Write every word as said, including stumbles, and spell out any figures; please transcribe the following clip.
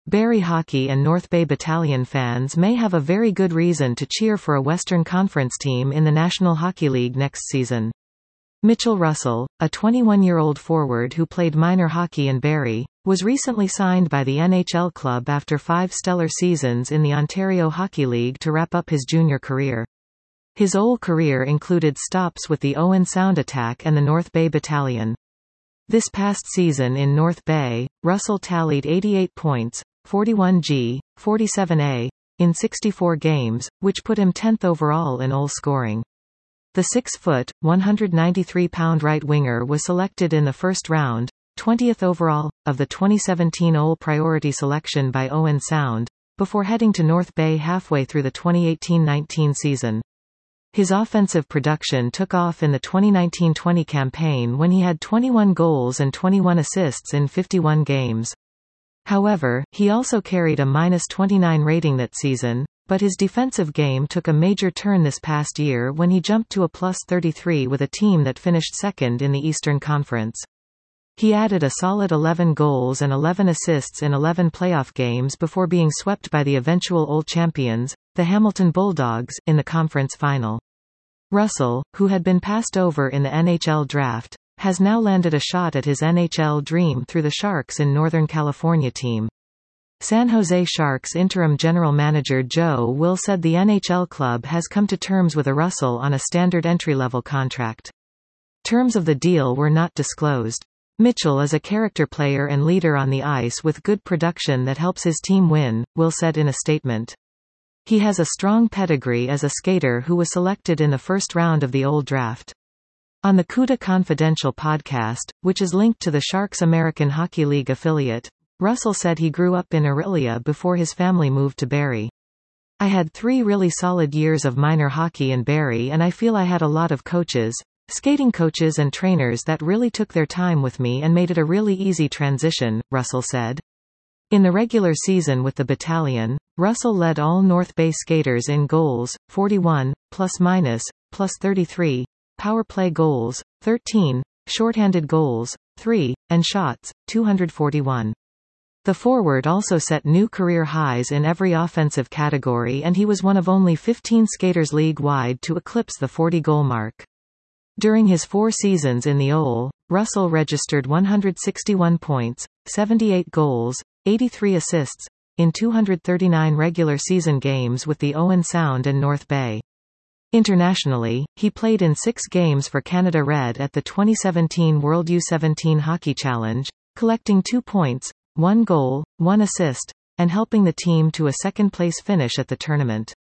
Barrie Hockey and North Bay Battalion fans may have a very good reason to cheer for a Western Conference team in the National Hockey League next season. Mitchell Russell, a twenty-one-year-old forward who played minor hockey in Barrie, was recently signed by the N H L club after five stellar seasons in the Ontario Hockey League to wrap up his junior career. His O L career included stops with the Owen Sound Attack and the North Bay Battalion. This past season in North Bay, Russell tallied eighty-eight points, forty-one G, forty-seven A, in sixty-four games, which put him tenth overall in O L scoring. The six foot, one hundred ninety-three pound right winger was selected in the first round, twentieth overall, of the twenty seventeen O L priority selection by Owen Sound, before heading to North Bay halfway through the twenty eighteen nineteen season. His offensive production took off in the twenty nineteen twenty campaign when he had twenty-one goals and twenty-one assists in fifty-one games. However, he also carried a minus twenty-nine rating that season, but his defensive game took a major turn this past year when he jumped to a plus thirty-three with a team that finished second in the Eastern Conference. He added a solid eleven goals and eleven assists in eleven playoff games before being swept by the eventual O L champions, the Hamilton Bulldogs, in the conference final. Russell, who had been passed over in the N H L draft, has now landed a shot at his N H L dream through the Sharks in Northern California team. San Jose Sharks interim general manager Joe Will said the N H L club has come to terms with a Russell on a standard entry-level contract. Terms of the deal were not disclosed. Mitchell is a character player and leader on the ice with good production that helps his team win, Will said in a statement. He has a strong pedigree as a skater who was selected in the first round of the O L draft. On the CUDA Confidential podcast, which is linked to the Sharks American Hockey League affiliate, Russell said he grew up in Orillia before his family moved to Barrie. I had three really solid years of minor hockey in Barrie and I feel I had a lot of coaches, skating coaches and trainers that really took their time with me and made it a really easy transition, Russell said. In the regular season with the battalion, Russell led all North Bay skaters in goals, forty-one, plus-minus, plus thirty-three, power play goals, thirteen, shorthanded goals, three, and shots, two hundred forty-one. The forward also set new career highs in every offensive category and he was one of only fifteen skaters league-wide to eclipse the forty-goal mark. During his four seasons in the O L, Russell registered one hundred sixty-one points, seventy-eight goals, eighty-three assists, in two hundred thirty-nine regular season games with the Owen Sound and North Bay. Internationally, he played in six games for Canada Red at the twenty seventeen World U seventeen Hockey Challenge, collecting two points, one goal, one assist, and helping the team to a second-place finish at the tournament.